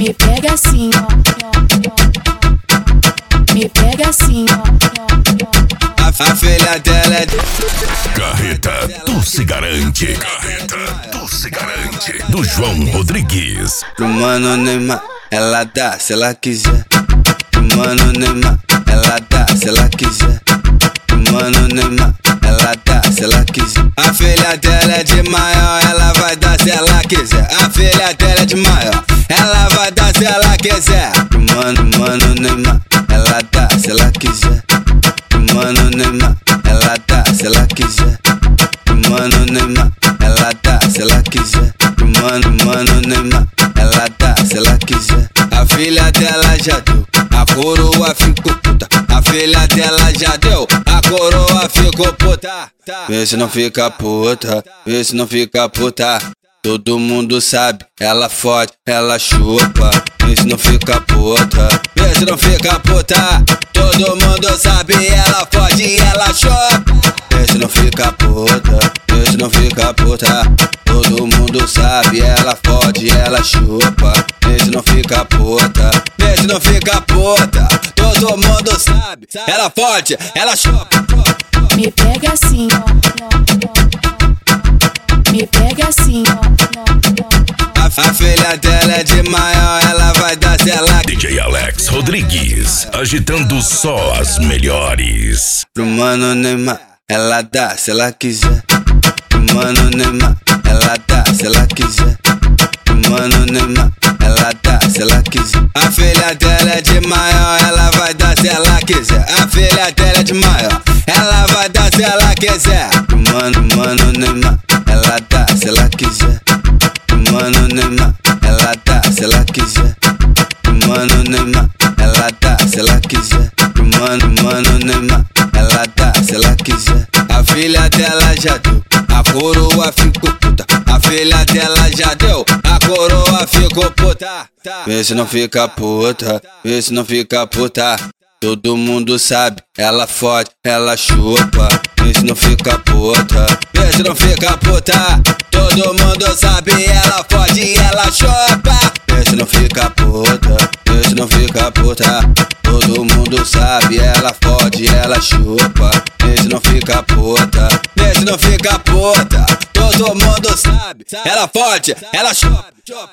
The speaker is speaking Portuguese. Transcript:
Me pega assim, ó. Me pega assim, ó. A filha dela é Carreta, tu se garante. Carreta, tu se garante. Do João Rodrigues. pro mano Neymar, ela dá se ela quiser. Pro mano Neymar, ela dá se ela quiser. Pro mano Neymar, ela dá se ela quiser. A filha dela é de maior, ela vai dar se ela quiser. A filha dela é de maior, ela vai dar se ela quiser. Pro mano Neymar, ela dá se ela quiser. Pro mano Neymar, ela dá se ela quiser. Pro mano Neymar, ela dá se ela quiser. Pro mano Neymar, ela dá se ela quiser. A filha dela já deu, a coroa ficou puta. A filha dela já deu, a coroa ficou puta. Vê se não fica puta, vê se não fica puta. Todo mundo sabe, ela fode, ela chupa. Vê se não fica puta, vê se não fica puta. Todo mundo sabe, ela fode e ela chupa. Vê se não fica puta, vê se não fica puta. Todo mundo sabe, ela fode e ela chupa. Vê se não fica puta, vê se não fica puta. Todo mundo sabe, ela fode, ela chupa. Me pega assim, ó. Me pega assim, ó. A filha dela é de maior, ela vai dar se ela DJ Alex Rodrigues, agitando só as melhores. Pro mano Neymar, ela dá se ela quiser. Pro mano Neymar, ela dá se ela quiser. Pro mano Neymar, ela dá se ela quiser. A filha dela é de maior, ela vai dar se ela quiser. A filha dela é de maior, ela vai dar se ela quiser. Pro mano Neymar, ela dá se ela quiser. Pro mano Neymar, ela dá se ela quiser. Pro mano Neymar, ela dá se ela quiser. Pro mano Neymar, ela dá se ela quiser. A filha dela já deu, a coroa ficou puta. A filha dela já deu, a coroa ficou puta. Vê se não fica puta, vê se não fica puta. Todo mundo sabe, ela fode, ela chupa. Vê se não fica puta, vê se não fica puta. Todo mundo sabe, ela fode e ela chupa. Vê se não fica puta, vê se não fica puta. Todo mundo sabe, ela fode e ela chupa. Vê se não fica puta, vê se não fica puta. Todo mundo sabe, ela fode, ela chupa.